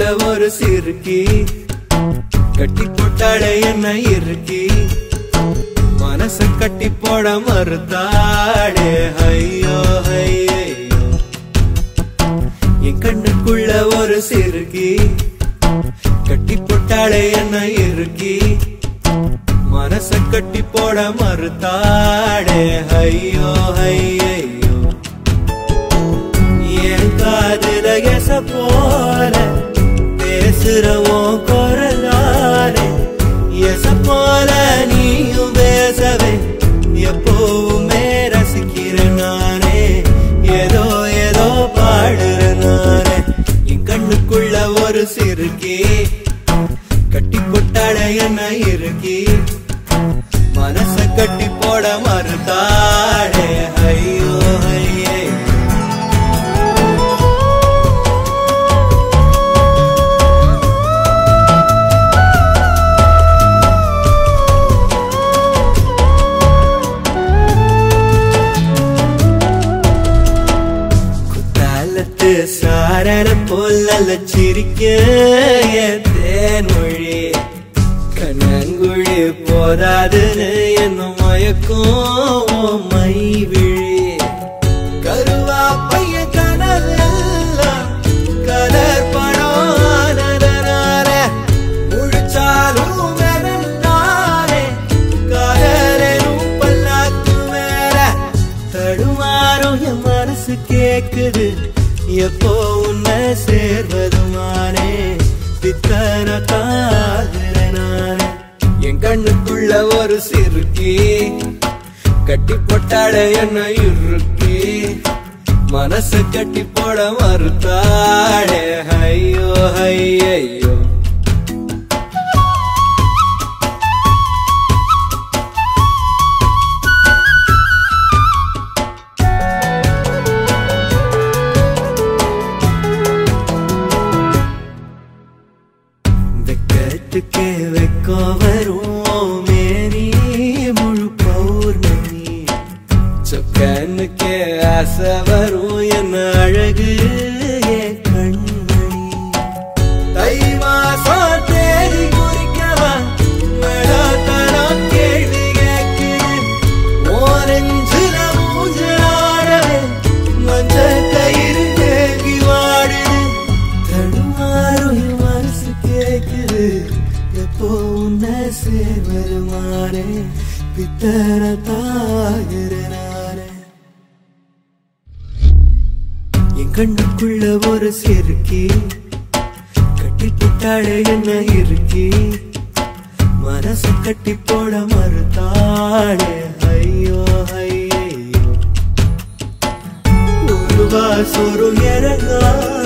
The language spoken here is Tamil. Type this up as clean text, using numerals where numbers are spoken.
ஒரு சிறுக்கி கட்டி போட்டாளே என்ன இறுக்கி மனச கட்டி போட மறுத்தாளே ஐயோ ஐயோ என் கண்ணுக்குள்ள ஒரு சிறுக்கி கட்டி போட்டாளே என்ன இறுக்கி மனச கட்டி போட மறுத்தாளே ஐயோ ஐயோ என் காதுல எச போல பேசுறவோ குரலாரே எச போல நீயும் பேசவே எப்பவுமே ரசிக்கிறேன் நானே ஏதோ ஏதோ பாடுறேன் நானே என் கண்ணுக்குள்ள ஒரு சிறுக்கி கட்டி போட்டாளே என்ன இறுக்கி மனச கட்டி போட மறுத்தாளே ஐயோ ஐயோ சாரர போல சிரிக்க தேன்மொழி கண்ணங்குழி போதாதுன்னு என்ன மயக்கும் மை விழி கருவா பைய கனவெல்லாம் கலர் பணானதனால முழிச்சாலும் வெறுந்தானே காதலும் பல்லாக்கு மேல தடுமாறும் என் மனசு கேக்குது எப்போ உன்னை சேர்வதுமானே பித்தன காதனானே என் கண்ணுக்குள்ள ஒரு சிறுக்கி கட்டி போட்டாளே என்ன இறுக்கி மனச கட்டி போட மறுத்தாளே ஐயோ ஐயோ வெக்கோ வரும் மேரி முழு பௌர்ணமி சொக்கனுக்கே ஆசை வரும் என்ன அழகு கண்மணி தை மாசம் தேடி குறிக்கவா மழாத்தரம் கேள்வி கேட்குது ஓரஞ்சுல மூஞ்சலாடவே மஞ்ச கயிறு தேங்கி வாடுது தடுமாறும் மனசு கேட்குது எப்போ உன்னை சேர்வருமானே பித்தர தாகிறனானே என் கண்ணுக்குள்ள ஒரு சிறுக்கி கட்டி போட்டாளே என்ன இறுக்கி மனச கட்டி போட மறுத்தாளே ஐயோ ஐயோ ஒரு வாசொரு இறங்கா